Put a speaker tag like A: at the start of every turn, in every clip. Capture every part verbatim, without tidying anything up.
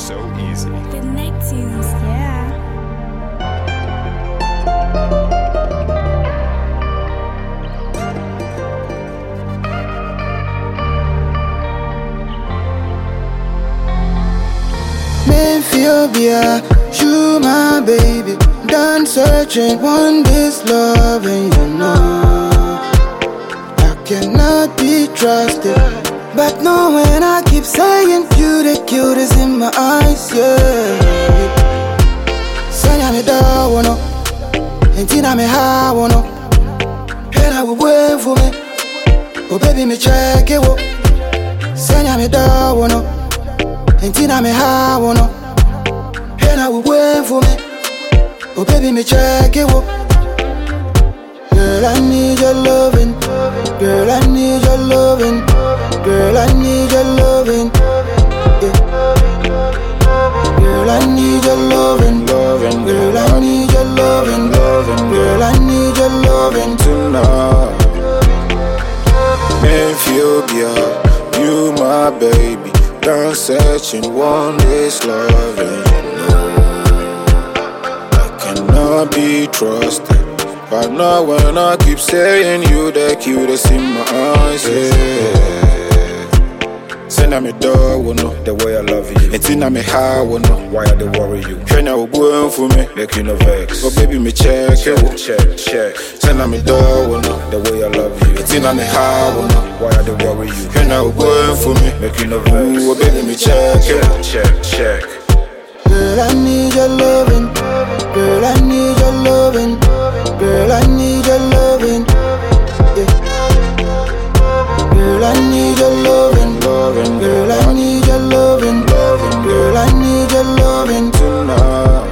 A: so easy.
B: The Neptunes, yeah.
C: Memphobia, you my baby. Done searching, want this love, and you know I cannot be trusted. But no, when I keep saying you the cutest in my eyes, yeah. Sanya me da wono, entina me ha wono. And I will wait for me. Oh baby, me check it wo. Sanya me da wono, entina me ha wono. And I will wait for me. Oh baby, me check it wo. Girl, I need your loving. Girl, I need your loving. Girl, I need your loving. Yeah. Girl, I need your loving. Loving. Girl, I need your loving. Loving. Girl, I need your loving
A: Tonight, Memphobia, you my baby. Done searching, want this loving. I cannot be trusted. But now when I keep saying you the cutest in my eyes, yeah. Send me dog, will know the way I love you. And tina me how, will know why I don't worry you. Train now going for me, make you no vex. Oh baby, me check, check, check, check. Send me dog, will know the way I love you. And tina me how, will know why I don't worry you. Train now going for me, make you no vex. Oh baby, me check, check, check, check.
C: Girl, I need your loving. Girl, I need your loving. Girl, I need your loving. Yeah. Girl, I need your loving. Loving. Girl, I need your loving. Loving. Girl, I need your loving
A: Tonight,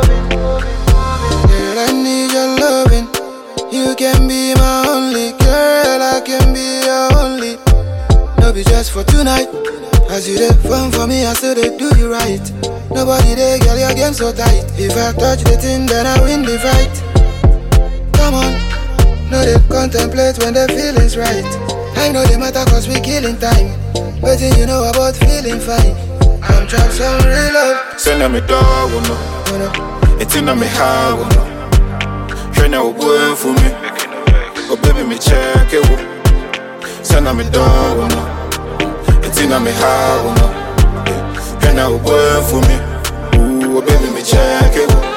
C: Girl, I need your loving. You can be my only. Girl, I can be your only. No be just for tonight. As you dey fun for me, I still dey do you right. Nobody there, girl, your game so tight. If I touch the thing, then I win the fight. Come on, no they contemplate when the feeling's right. I know they matter cause we killing time. Waiting you know about feeling fine. I'm trapped some real love.
A: send me dog, will know.
C: You know,
A: And tina me how, will know. Train now going for me. Oh baby, me check it wo. Send me dog, will know. And tina me how, will know. Train now going for me. Ooh, oh baby, me check it wo.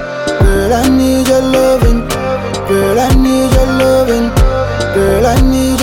C: girl, I need your loving. Girl, I need your loving. Girl, I need